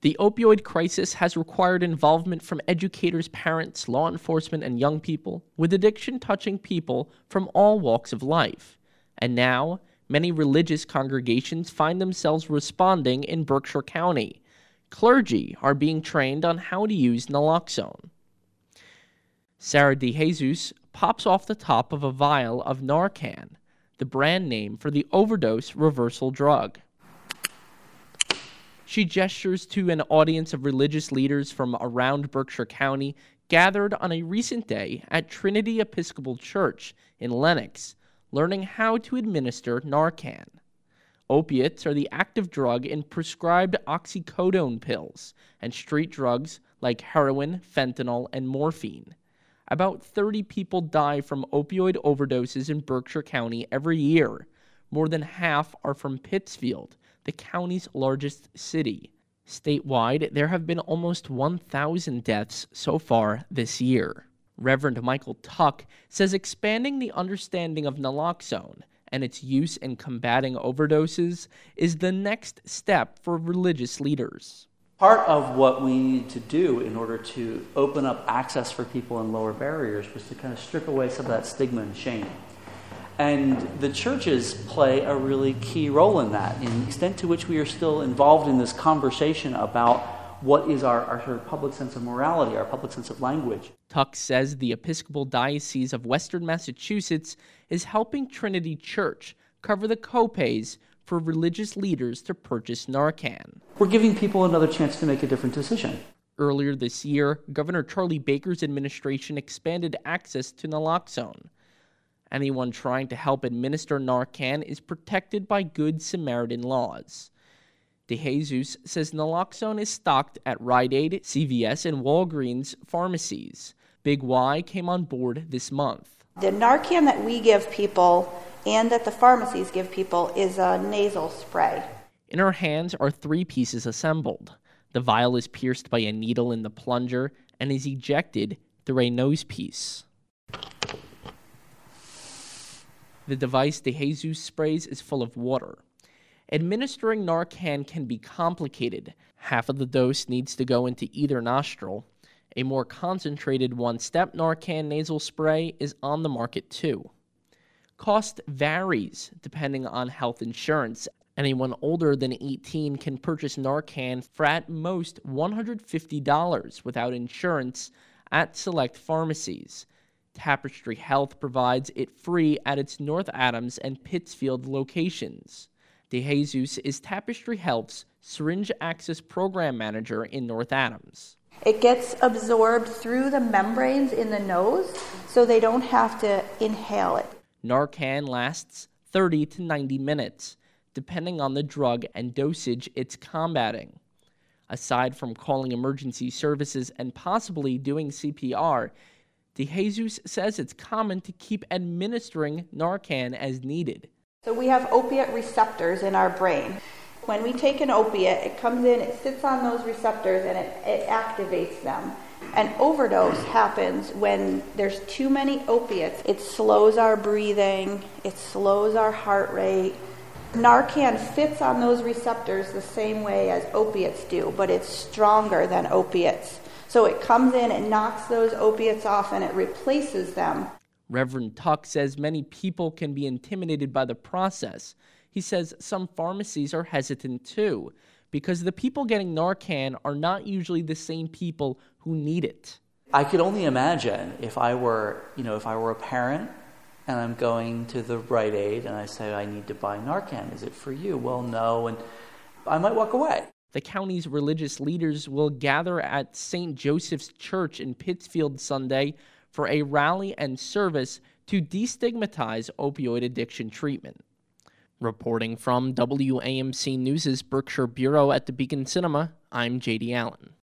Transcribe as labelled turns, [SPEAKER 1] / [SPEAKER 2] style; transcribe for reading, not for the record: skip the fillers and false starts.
[SPEAKER 1] The opioid crisis has required involvement from educators, parents, law enforcement, and young people, with addiction touching people from all walks of life. And now, many religious congregations find themselves responding in Berkshire County. Clergy are being trained on how to use naloxone. Sarah DeJesus pops off the top of a vial of Narcan, the brand name for the overdose reversal drug. She gestures to an audience of religious leaders from around Berkshire County gathered on a recent day at Trinity Episcopal Church in Lenox, learning how to administer Narcan. Opiates are the active drug in prescribed oxycodone pills and street drugs like heroin, fentanyl, and morphine. About 30 people die from opioid overdoses in Berkshire County every year. More than half are from Pittsfield, the county's largest city. Statewide, there have been almost 1,000 deaths so far this year. Reverend Michael Tuck says expanding the understanding of naloxone and its use in combating overdoses is the next step for religious leaders.
[SPEAKER 2] Part of what we needed to do in order to open up access for people and lower barriers was to kind of strip away some of that stigma and shame. And the churches play a really key role in that, in the extent to which we are still involved in this conversation about what is our sort of public sense of morality, our public sense of language.
[SPEAKER 1] Tuck says the Episcopal Diocese of Western Massachusetts is helping Trinity Church cover the co-pays for religious leaders to purchase Narcan.
[SPEAKER 2] We're giving people another chance to make a different decision.
[SPEAKER 1] Earlier this year, Governor Charlie Baker's administration expanded access to naloxone. Anyone trying to help administer Narcan is protected by Good Samaritan laws. DeJesus says naloxone is stocked at Rite Aid, CVS, and Walgreens pharmacies. Big Y came on board this month.
[SPEAKER 3] The Narcan that we give people and that the pharmacies give people is a nasal spray.
[SPEAKER 1] In her hands are 3 pieces assembled. The vial is pierced by a needle in the plunger and is ejected through a nose piece. The device DeJesus sprays is full of water. Administering Narcan can be complicated. Half of the dose needs to go into either nostril. A more concentrated one-step Narcan nasal spray is on the market too. Cost varies depending on health insurance. Anyone older than 18 can purchase Narcan for at most $150 without insurance at select pharmacies. Tapestry Health provides it free at its North Adams and Pittsfield locations. DeJesus is Tapestry Health's Syringe Access Program Manager in North Adams.
[SPEAKER 3] It gets absorbed through the membranes in the nose, so they don't have to inhale it.
[SPEAKER 1] Narcan lasts 30 to 90 minutes, depending on the drug and dosage it's combating. Aside from calling emergency services and possibly doing CPR, DeJesus says it's common to keep administering Narcan as needed.
[SPEAKER 3] So we have opiate receptors in our brain. When we take an opiate, it comes in, it sits on those receptors, and it activates them. An overdose happens when there's too many opiates. It slows our breathing, it slows our heart rate. Narcan fits on those receptors the same way as opiates do, but it's stronger than opiates. So it comes in, it knocks those opiates off, and it replaces them.
[SPEAKER 1] Reverend Tuck says many people can be intimidated by the process. He says some pharmacies are hesitant too, because the people getting Narcan are not usually the same people who need it.
[SPEAKER 2] I could only imagine if I were a parent and I'm going to the Rite Aid and I say, I need to buy Narcan. Is it for you? Well, no, and I might walk away.
[SPEAKER 1] The county's religious leaders will gather at St. Joseph's Church in Pittsfield Sunday for a rally and service to destigmatize opioid addiction treatment. Reporting from WAMC News' Berkshire Bureau at the Beacon Cinema, I'm J.D. Allen.